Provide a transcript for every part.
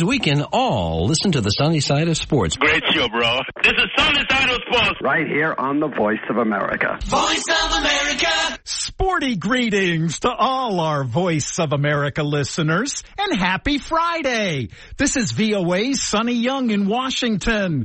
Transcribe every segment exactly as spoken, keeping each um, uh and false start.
means we can all listen to the sunny side of sports. Great show, bro. This is Sunny Side of Sports. Right here on the Voice of America. Voice of America. Sporty greetings to all our Voice of America listeners, and happy Friday. This is V O A's Sonny Young in Washington.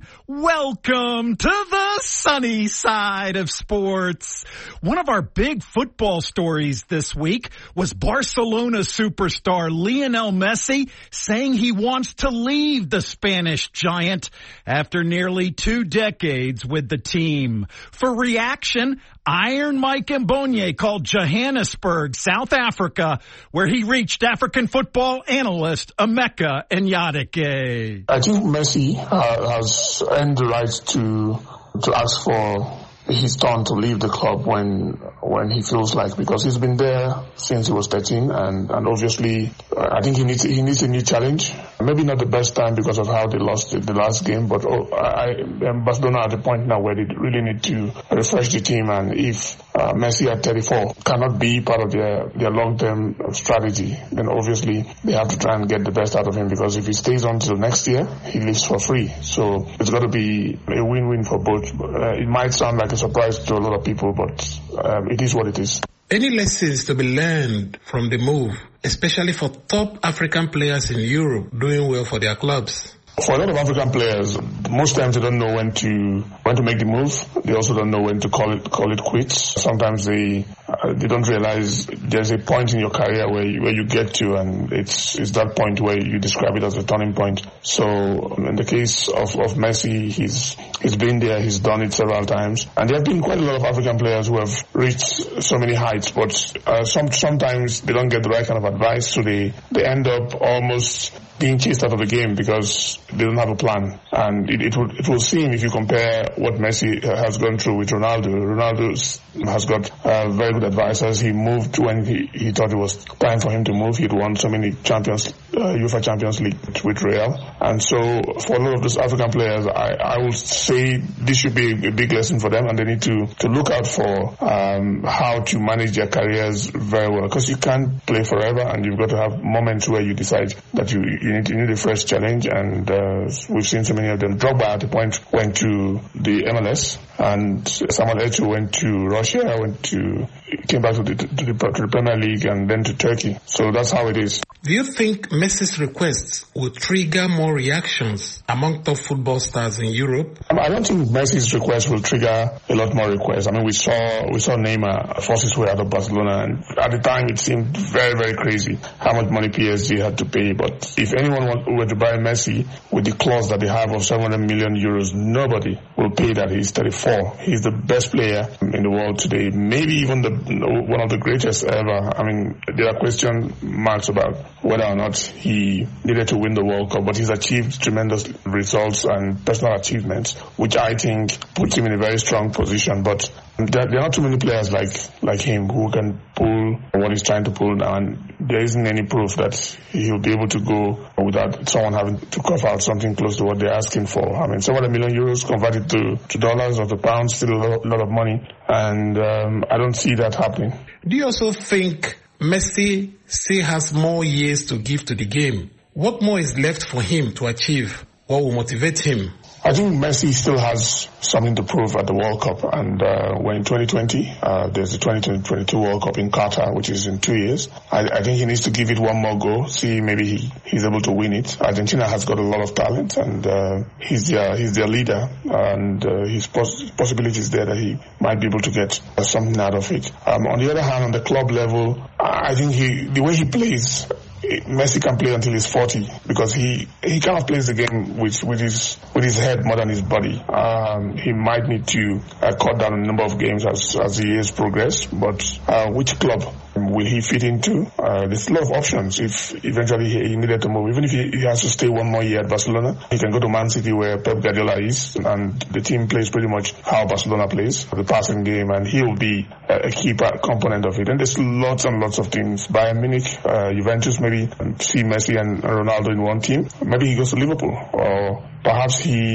Welcome to the sunny side of sports. One of our big football stories this week was Barcelona superstar Lionel Messi saying he wants to leave the Spanish giant after nearly two decades with the team. For reaction, Iron Mike Mbonye called Johannesburg, South Africa, where he reached African football analyst Emeka Nyadike. I think Messi uh, has earned the right to to ask for his turn to leave the club when when he feels like, because he's been there since he was thirteen, and and obviously uh, I think he needs he needs a new challenge. Maybe not the best time because of how they lost the, the last game, but oh, I um, Barcelona at the point now where they really need to refresh the team, and if uh, Messi at thirty-four cannot be part of their their long-term strategy, then obviously they have to try and get the best out of him, because if he stays on till next year, he leaves for free. So it's got to be a win-win for both. Uh, it might sound like a surprise to a lot of people, but um, it is what it is. Any lessons to be learned from the move, especially for top African players in Europe doing well for their clubs? For a lot of African players, most times they don't know when to when to make the move. They also don't know when to call it call it quits. Sometimes they uh, they don't realize there's a point in your career where you, where you get to, and it's it's that point where you describe it as a turning point. So in the case of, of Messi, he's he's been there, he's done it several times, and there have been quite a lot of African players who have reached so many heights, but uh, some sometimes they don't get the right kind of advice, so they they end up almost being chased out of the game because they don't have a plan. And it, it will it will seem, if you compare what Messi has gone through with Ronaldo, Ronaldo has got uh, very good advisors. He moved when he, he thought it was time for him to move. He'd won so many Champions, uh, UEFA Champions League with Real. And so for a lot of those African players, I, I would say this should be a big lesson for them, and they need to, to look out for um, how to manage their careers very well, because you can't play forever, and you've got to have moments where you decide that you You need, you need a fresh challenge, and uh, we've seen so many of them. Drogba at the point went to the M L S, and Samuel Eto'o went to Russia, went to came back to the, to the to the Premier League, and then to Turkey. So that's how it is. Do you think Messi's requests will trigger more reactions among top football stars in Europe? I don't think Messi's request will trigger a lot more requests. I mean, we saw we saw Neymar force his way out of Barcelona, and at the time it seemed very, very crazy how much money P S G had to pay. But if anyone were to buy Messi with the clause that they have of seven hundred million euros, nobody will pay that. He's thirty-four. He's the best player in the world today, maybe even the one of the greatest ever. I mean, there are question marks about whether or not he needed to win the World Cup, but he's achieved tremendous results and personal achievements, which I think puts him in a very strong position. But there, there are not too many players like like him who can pull what he's trying to pull now, and there isn't any proof that he'll be able to go without someone having to cough out something close to what they're asking for. I mean, seven hundred million euros converted to, to dollars or to pounds, still a lot, a lot of money, and um, I don't see that happening. Do you also think Messi still has more years to give to the game? What more is left for him to achieve? What will motivate him? I think Messi still has something to prove at the World Cup, and uh, when in twenty twenty, uh, there's the twenty twenty-two World Cup in Qatar, which is in two years. I, I think he needs to give it one more go, see maybe he, he's able to win it. Argentina has got a lot of talent, and uh, he's their he's their leader, and uh, his poss- possibilities there that he might be able to get uh, something out of it. Um, on the other hand, on the club level, I think he the way he plays, Messi can play until he's forty, because he he kind of plays the game with with his with his head more than his body. Um, he might need to uh, cut down on the number of games as as the years progress. But uh, which club will he fit into? Uh, there's a lot of options. If eventually he, he needed to move, even if he, he has to stay one more year at Barcelona, he can go to Man City where Pep Guardiola is, and the team plays pretty much how Barcelona plays, the passing game, and he will be a, a key part, component of it. And there's lots and lots of teams. Bayern Munich, uh, Juventus, maybe see Messi and Ronaldo in one team. Maybe he goes to Liverpool, or perhaps he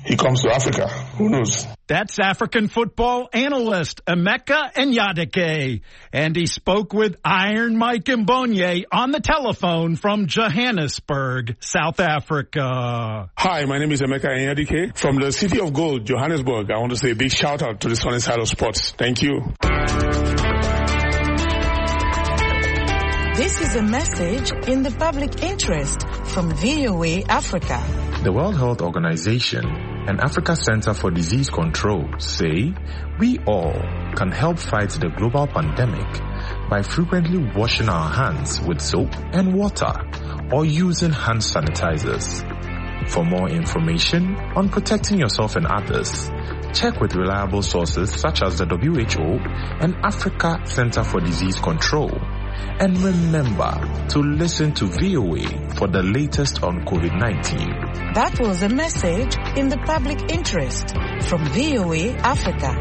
he comes to Africa. Who knows? That's African football analyst Emeka Enyadike. And he spoke with Iron Mike Mbonye on the telephone from Johannesburg, South Africa. Hi, my name is Emeka Enyadike from the City of Gold, Johannesburg. I want to say a big shout out to the Sunny Side of Sports. Thank you. This is a message in the public interest from V O A Africa. The World Health Organization and Africa Center for Disease Control say we all can help fight the global pandemic by frequently washing our hands with soap and water or using hand sanitizers. For more information on protecting yourself and others, check with reliable sources such as the W H O and Africa Center for Disease Control. And remember to listen to V O A for the latest on COVID nineteen. That was a message in the public interest from V O A Africa.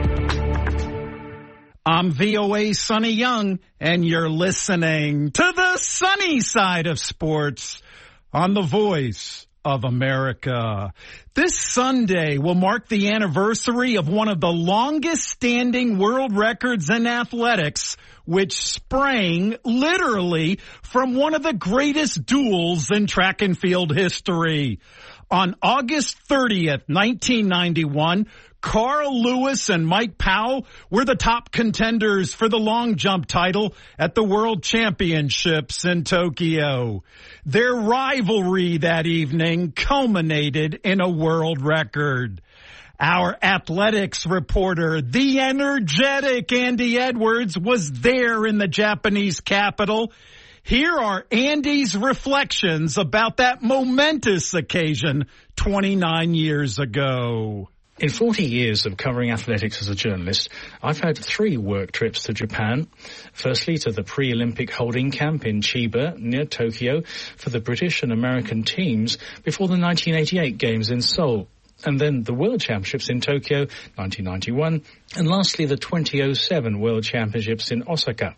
I'm V O A's Sonny Young, and you're listening to the sunny side of sports on the Voice of America. This Sunday will mark the anniversary of one of the longest-standing world records in athletics, which sprang literally from one of the greatest duels in track and field history. On August thirtieth, nineteen ninety-one, Carl Lewis and Mike Powell were the top contenders for the long jump title at the World Championships in Tokyo. Their rivalry that evening culminated in a world record. Our athletics reporter, the energetic Andy Edwards, was there in the Japanese capital. Here are Andy's reflections about that momentous occasion twenty-nine years ago. In forty years of covering athletics as a journalist, I've had three work trips to Japan. Firstly, to the pre-Olympic holding camp in Chiba, near Tokyo, for the British and American teams before the nineteen eighty-eight Games in Seoul. And then the World Championships in Tokyo, nineteen ninety-one. And lastly, the twenty oh seven World Championships in Osaka.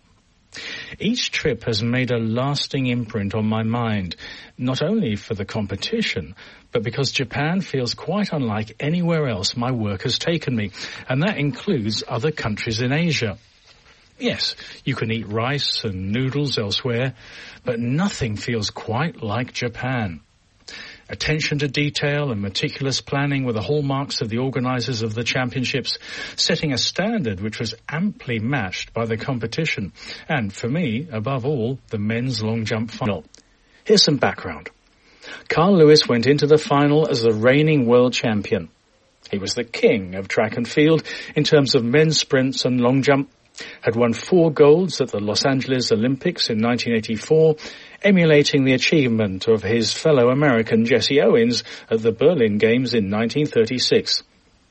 Each trip has made a lasting imprint on my mind, not only for the competition, but because Japan feels quite unlike anywhere else my work has taken me, and that includes other countries in Asia. Yes, you can eat rice and noodles elsewhere, but nothing feels quite like Japan. Attention to detail and meticulous planning were the hallmarks of the organisers of the championships, setting a standard which was amply matched by the competition, and for me, above all, the men's long jump final. Here's some background. Carl Lewis went into the final as the reigning world champion. He was the king of track and field in terms of men's sprints and long jump, had won four golds at the Los Angeles Olympics in nineteen eighty-four, emulating the achievement of his fellow American Jesse Owens at the Berlin Games in nineteen thirty-six.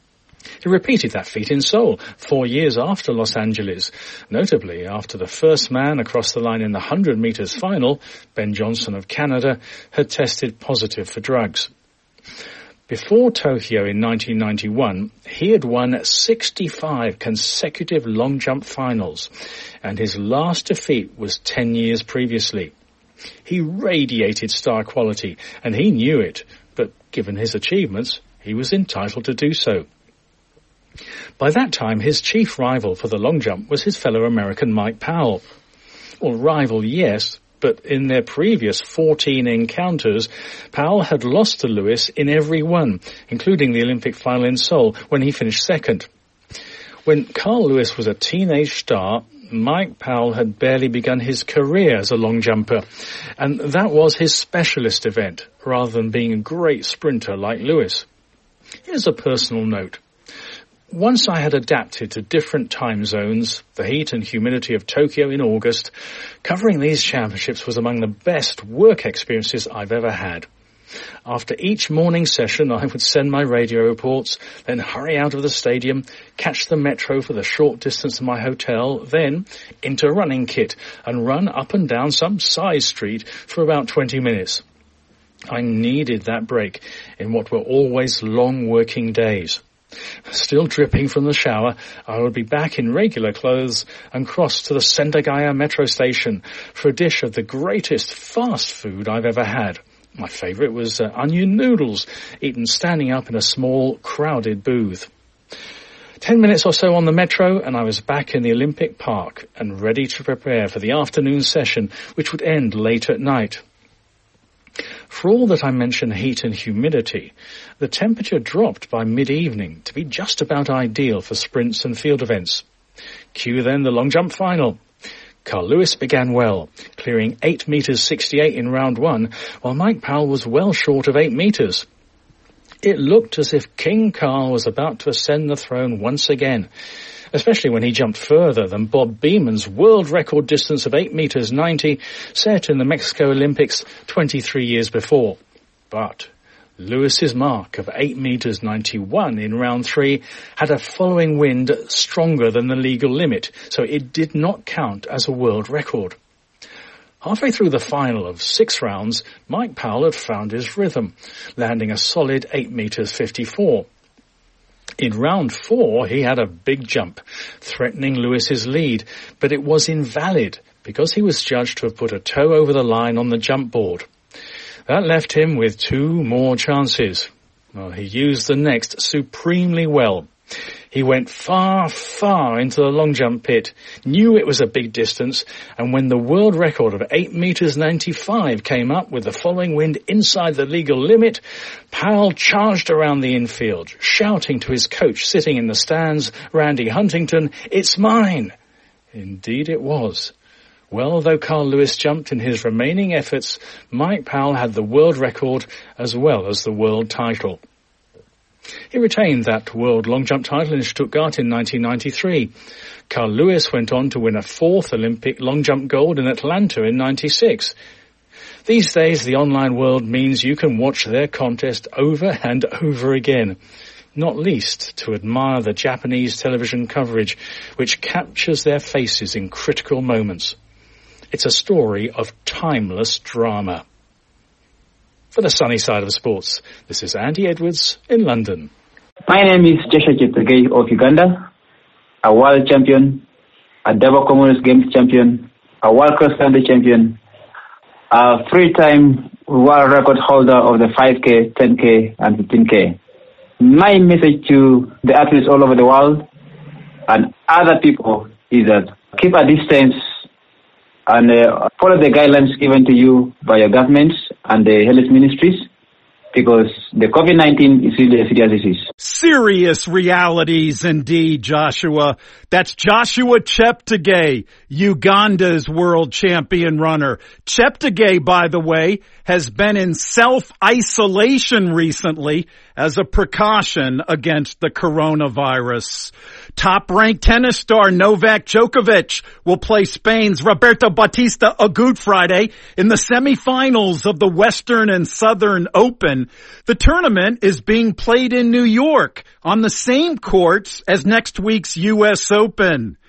He repeated that feat in Seoul four years after Los Angeles, notably after the first man across the line in the one hundred metres final, Ben Johnson of Canada, had tested positive for drugs. Before Tokyo in nineteen ninety-one, he had won sixty-five consecutive long jump finals, and his last defeat was ten years previously. He radiated star quality, and he knew it, but given his achievements, he was entitled to do so. By that time, his chief rival for the long jump was his fellow American Mike Powell. Well, rival, yes, but in their previous fourteen encounters, Powell had lost to Lewis in every one, including the Olympic final in Seoul, when he finished second. When Carl Lewis was a teenage star, Mike Powell had barely begun his career as a long jumper, and that was his specialist event, rather than being a great sprinter like Lewis. Here's a personal note. Once I had adapted to different time zones, the heat and humidity of Tokyo in August, covering these championships was among the best work experiences I've ever had. After each morning session, I would send my radio reports, then hurry out of the stadium, catch the metro for the short distance to my hotel, then into running kit and run up and down some side street for about twenty minutes. I needed that break in what were always long working days. Still dripping from the shower, I would be back in regular clothes and cross to the Sendagaya metro station for a dish of the greatest fast food I've ever had. My favourite was uh, onion noodles, eaten standing up in a small, crowded booth. Ten minutes or so on the metro, and I was back in the Olympic Park and ready to prepare for the afternoon session, which would end late at night. For all that I mention heat and humidity, the temperature dropped by mid-evening to be just about ideal for sprints and field events. Cue then the long jump final. Carl Lewis began well, clearing eight metres sixty-eight in round one, while Mike Powell was well short of eight metres. It looked as if King Carl was about to ascend the throne once again, especially when he jumped further than Bob Beeman's world record distance of eight metres ninety set in the Mexico Olympics twenty-three years before. But Lewis's mark of eight metres ninety-one in round three had a following wind stronger than the legal limit, so it did not count as a world record. Halfway through the final of six rounds, Mike Powell had found his rhythm, landing a solid eight metres fifty-four. In round four, he had a big jump, threatening Lewis's lead, but it was invalid because he was judged to have put a toe over the line on the jump board. That left him with two more chances. Well, he used the next supremely well. He went far, far into the long jump pit, knew it was a big distance, and when the world record of eight metres ninety-five came up with the following wind inside the legal limit, Powell charged around the infield, shouting to his coach sitting in the stands, Randy Huntington, "It's mine!" Indeed it was. Well, though Carl Lewis jumped in his remaining efforts, Mike Powell had the world record as well as the world title. He retained that world long jump title in Stuttgart in nineteen ninety-three. Carl Lewis went on to win a fourth Olympic long jump gold in Atlanta in ninety-six. These days, the online world means you can watch their contest over and over again, not least to admire the Japanese television coverage, which captures their faces in critical moments. It's a story of timeless drama. For the sunny side of sports, this is Andy Edwards in London. My name is Joshua Cheptegei of Uganda, a world champion, a double Commonwealth Games champion, a world cross-country champion, a three-time world record holder of the five K, ten K, and fifteen K. My message to the athletes all over the world and other people is that keep a distance and uh, follow the guidelines given to you by your governments and the health ministries, because the COVID nineteen is really a serious disease. Serious realities indeed, Joshua. That's Joshua Cheptegei, Uganda's world champion runner. Cheptegei, by the way, has been in self-isolation recently as a precaution against the coronavirus. Top-ranked tennis star Novak Djokovic will play Spain's Roberto Bautista Agut Friday in the semifinals of the Western and Southern Open. The tournament is being played in New York on the same courts as next week's U S Open.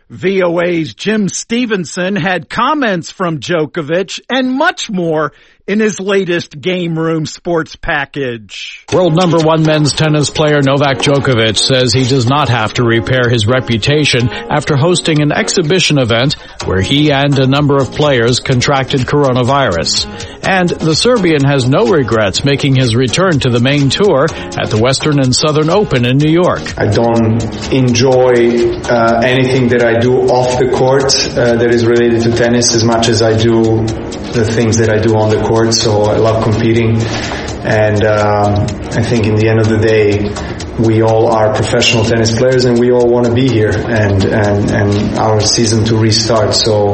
V O A's Jim Stevenson had comments from Djokovic and much more in his latest Game Room Sports package. World number one men's tennis player Novak Djokovic says he does not have to repair his reputation after hosting an exhibition event where he and a number of players contracted coronavirus. And the Serbian has no regrets making his return to the main tour at the Western and Southern Open in New York. I don't enjoy uh, anything that I do off the court uh, that is related to tennis as much as I do the things that I do on the court. So I love competing, and um, I think in the end of the day, we all are professional tennis players, and we all want to be here and and and our season to restart. So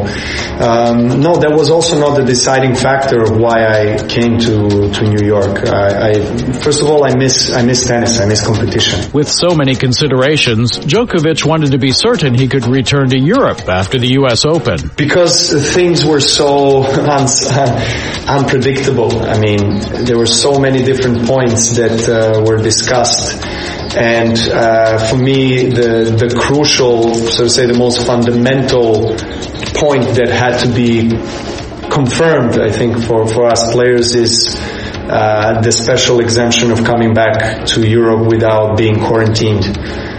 um, no, that was also not the deciding factor of why I came to to New York. I, I first of all, I miss I miss tennis. I miss competition. With so many considerations, Djokovic wanted to be certain he could return to Europe after the U S Open because things were so un- unpredictable. I mean, there were so many different points that uh, were discussed. And uh, for me, the the crucial, so to say, the most fundamental point that had to be confirmed, I think, for, for us players is uh, the special exemption of coming back to Europe without being quarantined.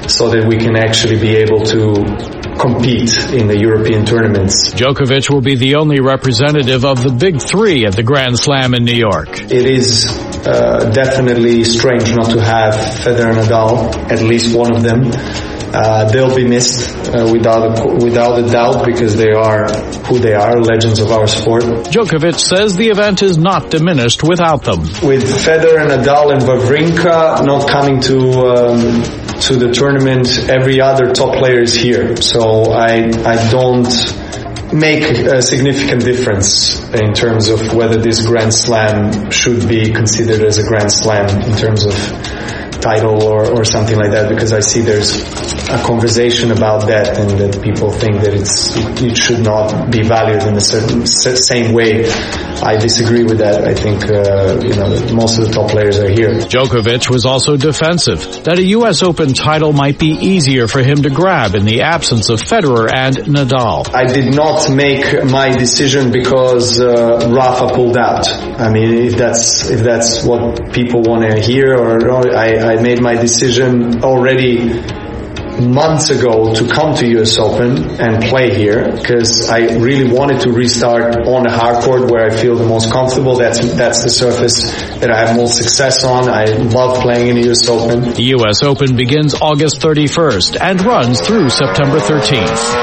so that we can actually be able to compete in the European tournaments. Djokovic will be the only representative of the big three at the Grand Slam in New York. It is uh, definitely strange not to have Federer and Nadal, at least one of them. Uh, they'll be missed uh, without a, without a doubt because they are who they are, legends of our sport. Djokovic says the event is not diminished without them. With Federer, Nadal and Wawrinka not coming to um, to the tournament, every other top player is here. So I I don't make a significant difference in terms of whether this Grand Slam should be considered as a Grand Slam in terms of title or, or something like that, because I see there's a conversation about that and that people think that it's it should not be valued in a certain same way. I disagree with that. I think uh, you know most of the top players are here. Djokovic was also defensive that a U S Open title might be easier for him to grab in the absence of Federer and Nadal. I did not make my decision because uh, Rafa pulled out. I mean, if that's if that's what people want to hear, or, or I, I made my decision already months ago to come to U S Open and play here because I really wanted to restart on a hard court where I feel the most comfortable. That's that's the surface that I have most success on. I love playing in the U S Open. The U S Open begins August thirty-first and runs through September thirteenth.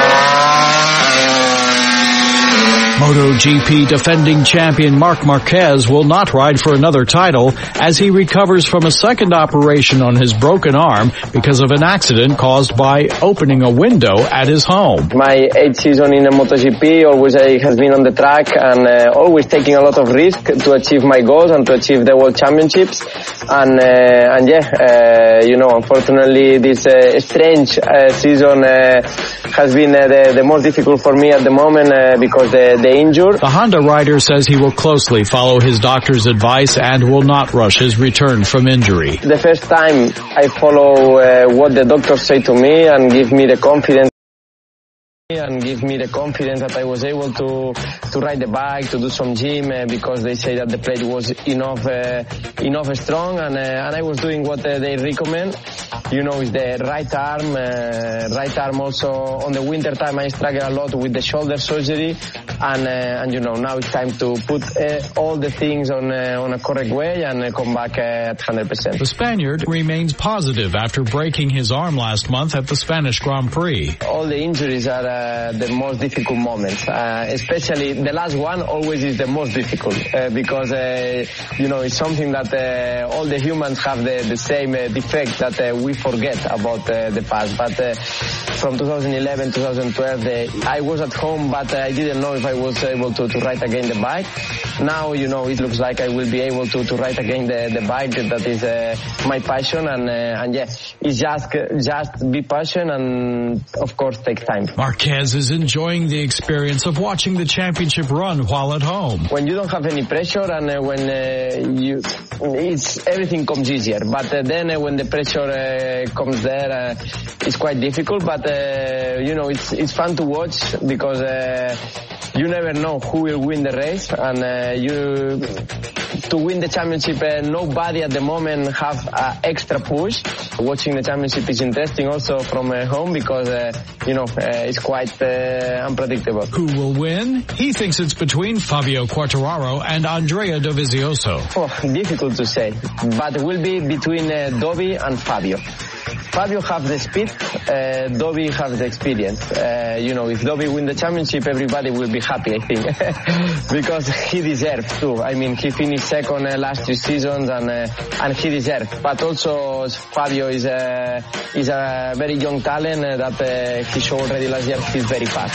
MotoGP defending champion Marc Marquez will not ride for another title as he recovers from a second operation on his broken arm because of an accident caused by opening a window at his home. My eighth season in the MotoGP always uh, has been on the track and uh, always taking a lot of risk to achieve my goals and to achieve the World Championships. And uh, and yeah, uh, you know, unfortunately this uh, strange uh, season uh, has been uh, the, the most difficult for me at the moment uh, because the, the injured. The Honda rider says he will closely follow his doctor's advice and will not rush his return from injury. The first time I follow uh, what the doctors say to me and give me the confidence and give me the confidence that I was able to to ride the bike, to do some gym uh, because they say that the plate was enough uh, enough strong and uh, and I was doing what uh, they recommend. You know, is the right arm, uh, right arm also on the winter time I struggle a lot with the shoulder surgery and uh, and you know now it's time to put uh, all the things on uh, on a correct way and uh, come back uh, at one hundred percent. The Spaniard remains positive after breaking his arm last month at the Spanish Grand Prix. All the injuries are uh, the most difficult moments, uh, especially the last one always is the most difficult uh, because uh, you know it's something that uh, all the humans have the, the same uh, defect that uh, we forget about uh, the past. But uh, from twenty eleven, twenty twelve, uh, I was at home, but uh, I didn't know if I was able to, to ride again the bike. Now, you know, it looks like I will be able to, to ride again the, the bike. That is uh, my passion, and uh, and yeah, it's just just be patient and of course take time. Marquez is enjoying the experience of watching the championship run while at home. When you don't have any pressure and uh, when uh, you, it's everything comes easier. But uh, then uh, when the pressure uh, comes there, uh, it's quite difficult. But uh, you know, it's it's fun to watch because uh, you never know who will win the race, and uh, you to win the championship. Uh, nobody at the moment have an extra push. Watching the championship is interesting also from uh, home because uh, you know uh, it's quite uh, unpredictable. Who will win? He thinks it's between Fabio Quartararo and Andrea Dovizioso. Oh, difficult to say, but it will be between uh, Dovi and Fabio. Fabio have the speed, uh, Dovi have the experience. Uh, you know, if Dovi win the championship, everybody will be happy, I think, because he deserves too. I mean, he finished second uh, last two seasons, and uh, and he deserves. But also, Fabio is a is a very young talent uh, that uh, he showed already last year. He's very fast.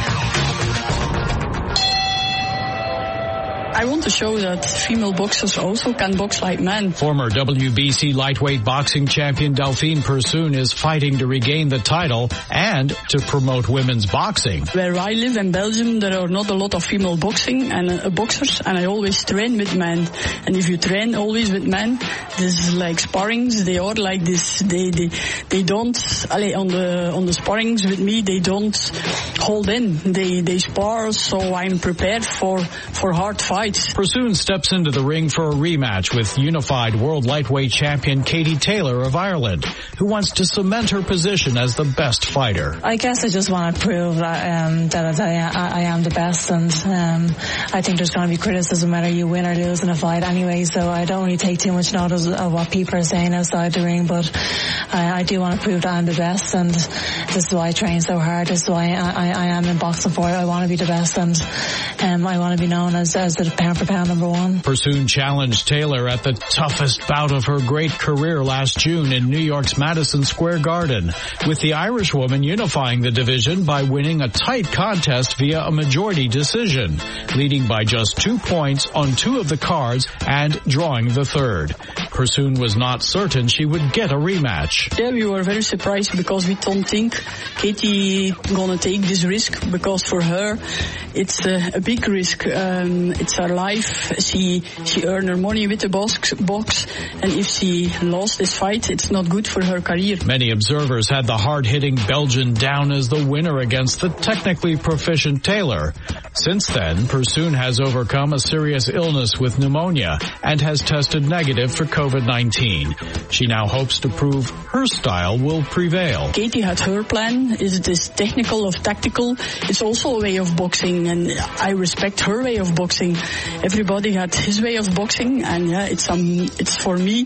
I want to show that female boxers also can box like men. Former W B C lightweight boxing champion Delphine Persoon is fighting to regain the title and to promote women's boxing. Where I live in Belgium, there are not a lot of female boxing and uh, boxers, and I always train with men. And if you train always with men, this is like sparrings. They are like this. They they they don't. Allez, on the on the sparrings with me, they don't hold in. They they spar, so I'm prepared for for hard fights. fights. Persoon steps into the ring for a rematch with unified world lightweight champion Katie Taylor of Ireland, who wants to cement her position as the best fighter. I guess I just want to prove that, um, that I, I am the best, and um, I think there's going to be criticism whether you win or lose in a fight anyway, so I don't really take too much notice of what people are saying outside the ring, but I, I do want to prove that I'm the best, and this is why I train so hard. This is why I, I, I am in boxing for it. I want to be the best, and um, I want to be known as, as the pound for pound number one. Persoon challenged Taylor at the toughest bout of her great career last June in New York's Madison Square Garden, with the Irish woman unifying the division by winning a tight contest via a majority decision, leading by just two points on two of the cards and drawing the third. Persoon was not certain she would get a rematch. Yeah, we were very surprised because we don't think Katie gonna take this risk, because for her it's a, a big risk. Um, it's her life. She she earned her money with the box, box, and if she lost this fight, it's not good for her career. Many observers had the hard-hitting Belgian down as the winner against the technically proficient Taylor. Since then, Persoon has overcome a serious illness with pneumonia and has tested negative for covid nineteen. She now hopes to prove her style will prevail. Katie had her plan. Is it this technical or tactical? It's also a way of boxing, and I respect her way of boxing. Everybody had his way of boxing, and yeah, it's um, it's for me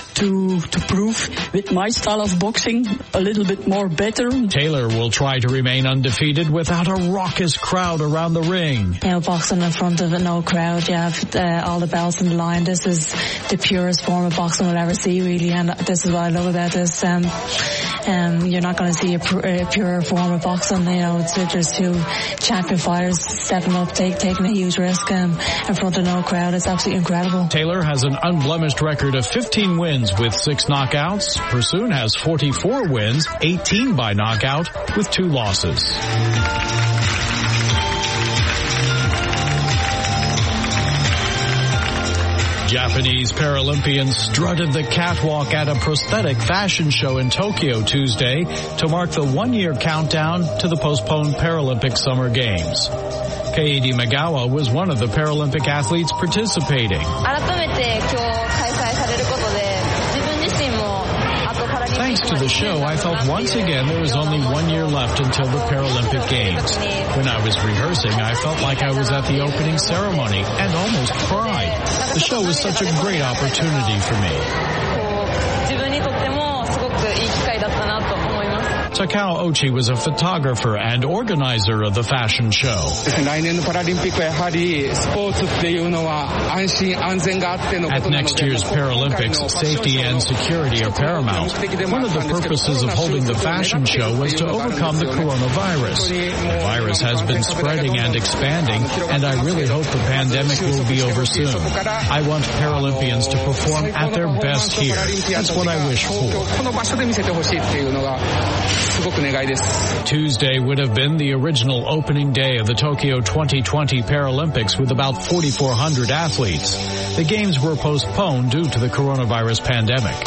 to to prove with my style of boxing a little bit more better. Taylor will try to remain undefeated without a raucous crowd around the ring. You know, boxing in front of no crowd, you have uh, all the belts in the line. This is the purest form of boxing we'll ever see, really, and this is what I love about this. Um, um, you're not going to see a, pr- a pure form of boxing. You know, it's, there's two champion fighters stepping up, take, taking a huge risk um, in front of no crowd. It's absolutely incredible. Taylor has an unblemished record of fifteen wins with six knockouts. Persoon has forty-four wins, eighteen by knockout, with two losses. Japanese Paralympians strutted the catwalk at a prosthetic fashion show in Tokyo Tuesday to mark the one-year countdown to the postponed Paralympic Summer Games. Kaidi Magawa was one of the Paralympic athletes participating. Thanks to the show, I felt once again there was only one year left until the Paralympic Games. When I was rehearsing, I felt like I was at the opening ceremony and almost cried. The show was such a great opportunity for me. Takao Ochi was a photographer and organizer of the fashion show. At next year's Paralympics, safety and security are paramount. One of the purposes of holding the fashion show was to overcome the coronavirus. The virus has been spreading and expanding, and I really hope the pandemic will be over soon. I want Paralympians to perform at their best here. That's what I wish for. Tuesday would have been the original opening day of the Tokyo twenty twenty Paralympics with about forty-four hundred athletes. The games were postponed due to the coronavirus pandemic.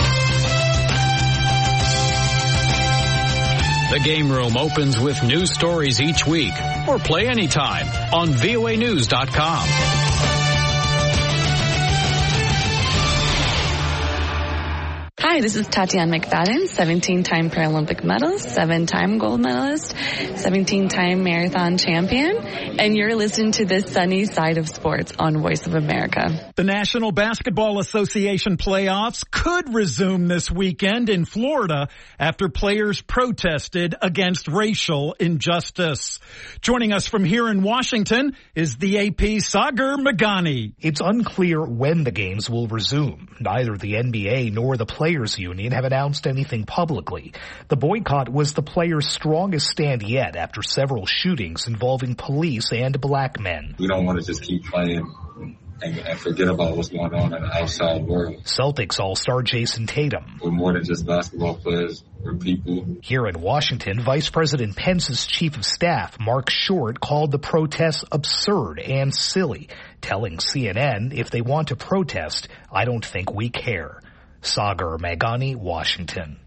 The Game Room opens with news stories each week, or play anytime on V O A news dot com. Hi, this is Tatiana McFadden, seventeen-time Paralympic medalist, seven-time gold medalist, seventeen-time marathon champion, and you're listening to the sunny side of sports on Voice of America. The National Basketball Association playoffs could resume this weekend in Florida after players protested against racial injustice. Joining us from here in Washington is the A P's Sagar Meghani. It's unclear when the games will resume. Neither the N B A nor the Players Union have announced anything publicly. The boycott was the players' strongest stand yet after several shootings involving police and black men. We don't want to just keep playing and, and forget about what's going on in the outside world. Celtics All-Star Jason Tatum. We're more than just basketball players. We're people. Here in Washington, Vice President Pence's chief of staff, Mark Short, called the protests absurd and silly, telling C N N, if they want to protest, I don't think we care. Sagar Meghani, Washington.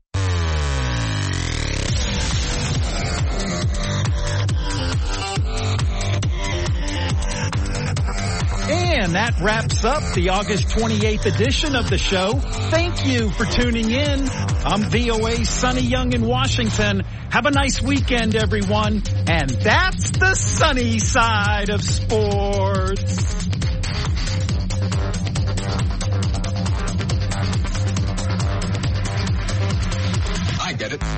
And And that wraps up the August twenty-eighth edition of the show. Thank you for tuning in. I'm V O A's Sonny Young in Washington. Have a nice weekend, everyone. And that's the sunny side of sports. I get it.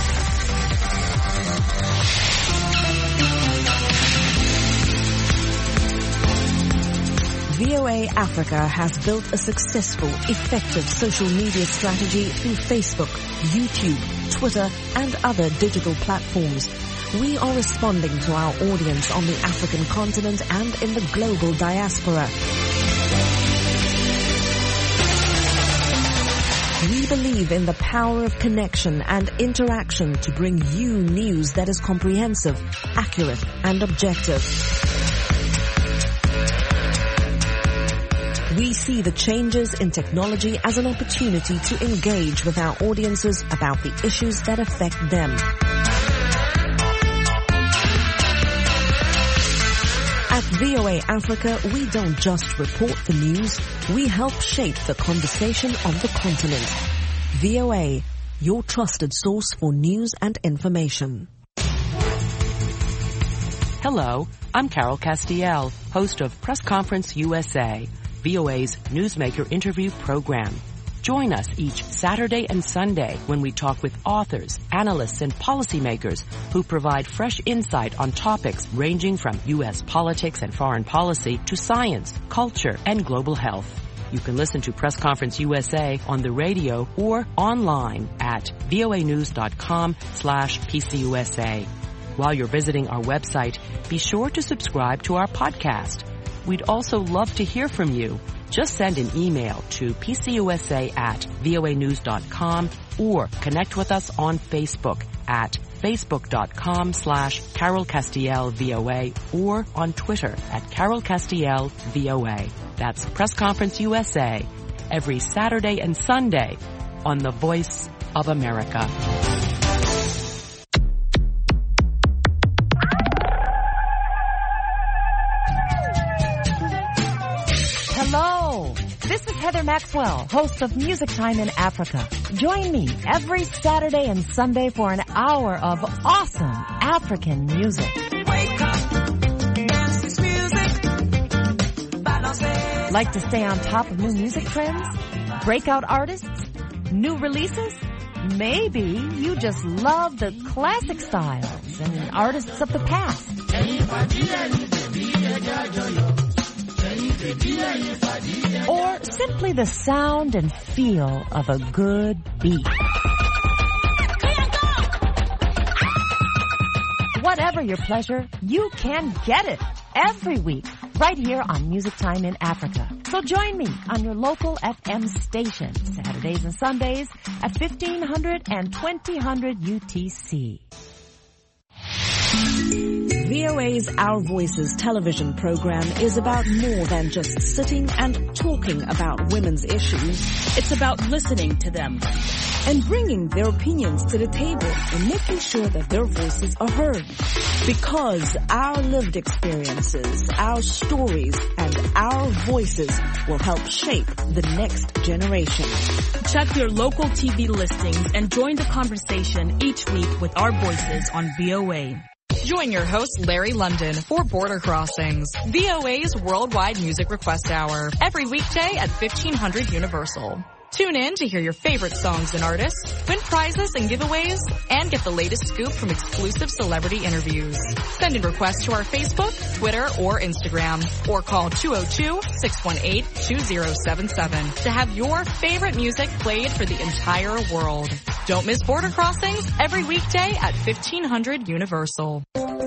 V O A Africa has built a successful, effective social media strategy through Facebook, YouTube, Twitter, and other digital platforms. We are responding to our audience on the African continent and in the global diaspora. We believe in the power of connection and interaction to bring you news that is comprehensive, accurate, and objective. We see the changes in technology as an opportunity to engage with our audiences about the issues that affect them. At V O A Africa, we don't just report the news, we help shape the conversation of the continent. V O A, your trusted source for news and information. Hello, I'm Carol Castiel, host of Press Conference U S A, V O A's Newsmaker interview program. Join us each Saturday and Sunday when we talk with authors, analysts, and policymakers who provide fresh insight on topics ranging from U S politics and foreign policy to science, culture, and global health. You can listen to Press Conference U S A on the radio or online at voanews.com slash PCUSA. While you're visiting our website, be sure to subscribe to our podcast. We'd also love to hear from you. Just send an email to pcusa at voanews dot com or connect with us on Facebook at facebook.com slash Carol Castiel VOA or on Twitter at Carol Castiel VOA. That's Press Conference U S A every Saturday and Sunday on the Voice of America. Hello, this is Heather Maxwell, host of Music Time in Africa. Join me every Saturday and Sunday for an hour of awesome African music. Wake up, dance this music. Like to stay on top of new music trends? Breakout artists? New releases? Maybe you just love the classic styles and artists of the past. Or simply the sound and feel of a good beat. Whatever your pleasure, you can get it every week right here on Music Time in Africa. So join me on your local F M station, Saturdays and Sundays at fifteen hundred and twenty hundred U T C. V O A's Our Voices television program is about more than just sitting and talking about women's issues. It's about listening to them and bringing their opinions to the table and making sure that their voices are heard. Because our lived experiences, our stories, and our voices will help shape the next generation. Check your local T V listings and join the conversation each week with our voices on V O A. Join your host, Larry London, for Border Crossings, V O A's Worldwide Music Request Hour, every weekday at fifteen hundred Universal. Tune in to hear your favorite songs and artists, win prizes and giveaways, and get the latest scoop from exclusive celebrity interviews. Send in requests to our Facebook, Twitter, or Instagram, or call two oh two, six one eight, two oh seven seven to have your favorite music played for the entire world. Don't miss Border Crossings every weekday at fifteen hundred Universal.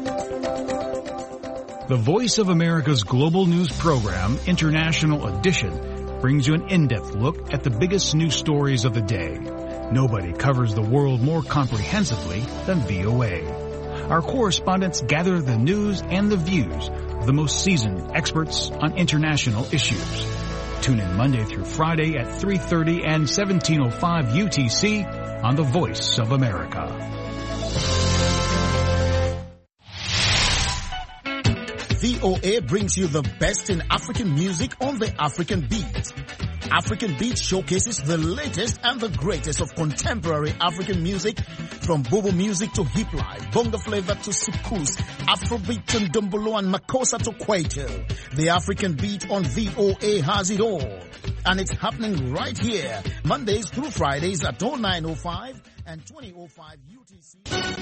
The Voice of America's global news program, International Edition, brings you an in-depth look at the biggest news stories of the day. Nobody covers the world more comprehensively than V O A. Our correspondents gather the news and the views of the most seasoned experts on international issues. Tune in Monday through Friday at three thirty and seventeen oh five U T C on the Voice of America. V O A brings you the best in African music on the African Beat. African Beat showcases the latest and the greatest of contemporary African music, from Bobo music to hip life, bongo flavor to soukous, Afrobeat and Dumbolo and Makossa to Kwaito. The African Beat on V O A has it all. And it's happening right here, Mondays through Fridays at oh nine oh five and twenty oh five U T C.